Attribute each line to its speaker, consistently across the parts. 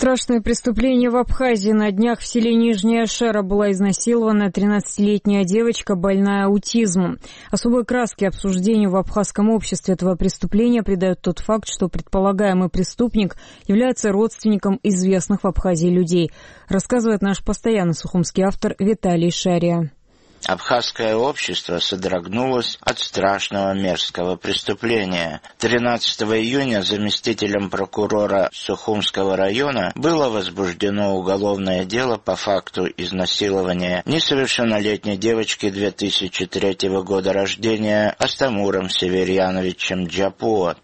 Speaker 1: Страшное преступление в Абхазии. На днях в селе Нижняя Шера была изнасилована 13-летняя девочка, больная аутизмом. Особой краски обсуждению в абхазском обществе этого преступления придает тот факт, что предполагаемый преступник является родственником известных в Абхазии людей, рассказывает наш постоянный сухумский автор Виталий Шария.
Speaker 2: Абхазское общество содрогнулось от страшного мерзкого преступления. 13 июня заместителем прокурора Сухумского района было возбуждено уголовное дело по факту изнасилования несовершеннолетней девочки 2003 года рождения Астамуром Северьяновичем Джапуа,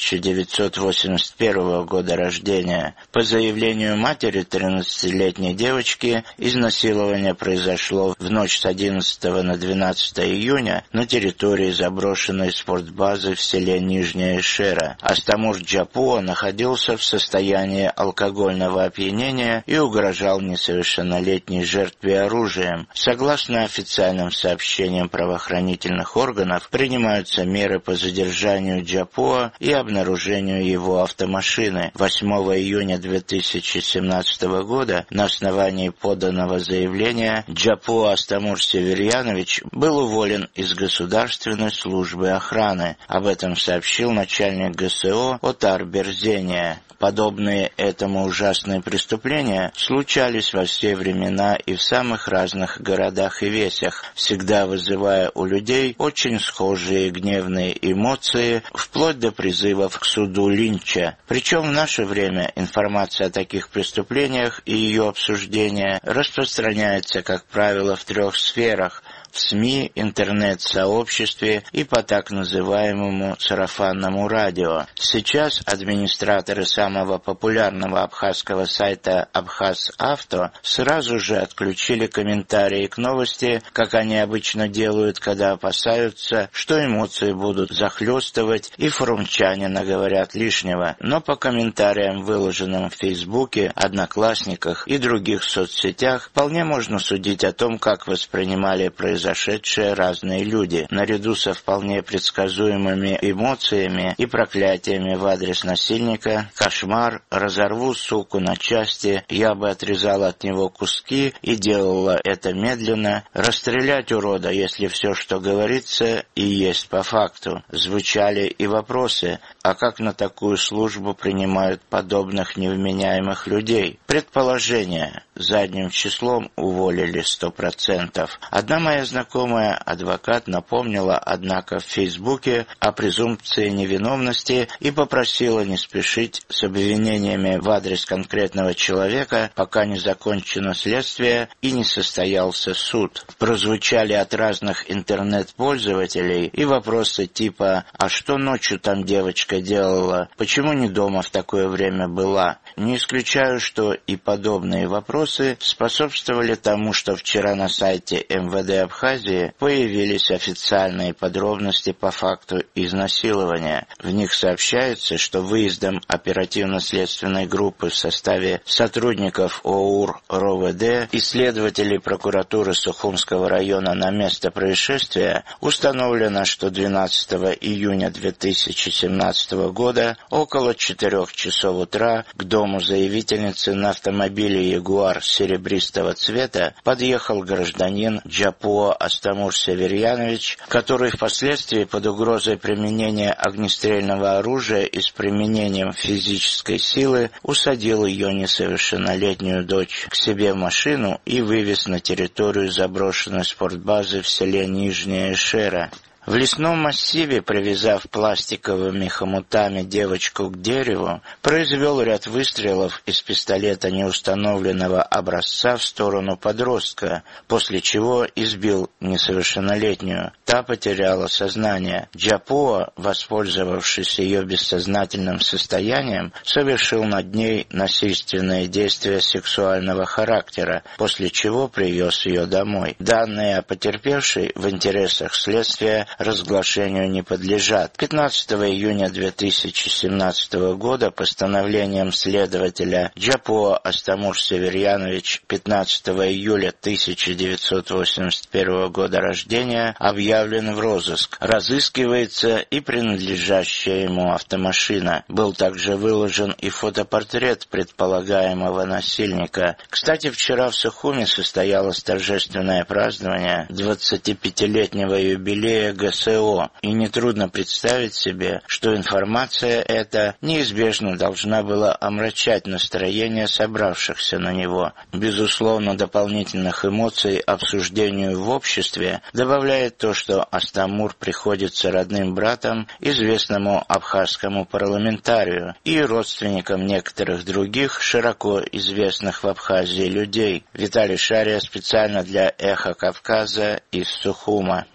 Speaker 2: 1981 года рождения. По заявлению матери 13-летней девочки, изнасилование произошло в ночь с 11 на 12 июня на территории заброшенной спортбазы в селе Нижняя Шера. Астамур Джапуа находился в состоянии алкогольного опьянения и угрожал несовершеннолетней жертве оружием. Согласно официальным сообщениям правоохранительных органов, принимаются меры по задержанию Джапуа и обнаружению его автомашины. 8 июня 2017 года на основании поданного заявления Джапуа Астамур Северьянович был уволен из Государственной службы охраны. Об этом сообщил начальник ГСО Отар Берзения. Подобные этому ужасные преступления случались во все времена и в самых разных городах и весях, всегда вызывая у людей очень схожие гневные эмоции, вплоть до призывов к суду линча. Причем в наше время информация о таких преступлениях и ее обсуждение распространяется, как правило, в 3 сферах: в СМИ, интернет-сообществе и по так называемому сарафанному радио. Сейчас администраторы самого популярного абхазского сайта «Абхаз-Авто» сразу же отключили комментарии к новости, как они обычно делают, когда опасаются, что эмоции будут захлестывать и форумчане наговорят лишнего. Но по комментариям, выложенным в Фейсбуке, Одноклассниках и других соцсетях, вполне можно судить о том, как воспринимали произошедшие разные люди. Наряду со вполне предсказуемыми эмоциями и проклятиями в адрес насильника: «Кошмар», «Разорву суку на части», «Я бы отрезал от него куски и делала это медленно», «Расстрелять урода, если все, что говорится, и есть по факту». Звучали и вопросы: а как на такую службу принимают подобных невменяемых людей? Предположение: задним числом уволили 100%. Одна моя знакомая, адвокат, напомнила, однако, в Фейсбуке о презумпции невиновности и попросила не спешить с обвинениями в адрес конкретного человека, пока не закончено следствие и не состоялся суд. Прозвучали от разных интернет-пользователей и вопросы типа: а что ночью там девочка делала? Почему не дома в такое время была? Не исключаю, что и подобные вопросы способствовали тому, что вчера на сайте МВД Абхазии появились официальные подробности по факту изнасилования. В них сообщается, что выездом оперативно-следственной группы в составе сотрудников ОУР РОВД и следователей прокуратуры Сухумского района на место происшествия установлено, что 12 июня 2017 года около 4 часов утра к дому заявительницы на автомобиле «Ягуар» серебристого цвета подъехал гражданин Джапуа Астамур Северьянович, который впоследствии под угрозой применения огнестрельного оружия и с применением физической силы усадил ее несовершеннолетнюю дочь к себе в машину и вывез на территорию заброшенной спортбазы в селе Нижняя Шера. В лесном массиве, привязав пластиковыми хомутами девочку к дереву, произвел ряд выстрелов из пистолета неустановленного образца в сторону подростка, после чего избил несовершеннолетнюю. Та потеряла сознание. Джапуа, воспользовавшись ее бессознательным состоянием, совершил над ней насильственные действия сексуального характера, после чего привез ее домой. Данные о потерпевшей в интересах следствия разглашению не подлежат. 15 июня 2017 года постановлением следователя Джапоа Астамур Северьянович 15 июля 1981 года рождения объявлен в розыск. Разыскивается и принадлежащая ему автомашина. Был также выложен и фотопортрет предполагаемого насильника. Кстати, вчера в Сухуми состоялось торжественное празднование 25-летнего юбилея ГСО, и нетрудно представить себе, что информация эта неизбежно должна была омрачать настроение собравшихся на него. Безусловно, дополнительных эмоций обсуждению в обществе добавляет то, что Астамур приходится родным братом известному абхазскому парламентарию и родственникам некоторых других широко известных в Абхазии людей. Виталий Шария специально для «Эхо Кавказа» из Сухума.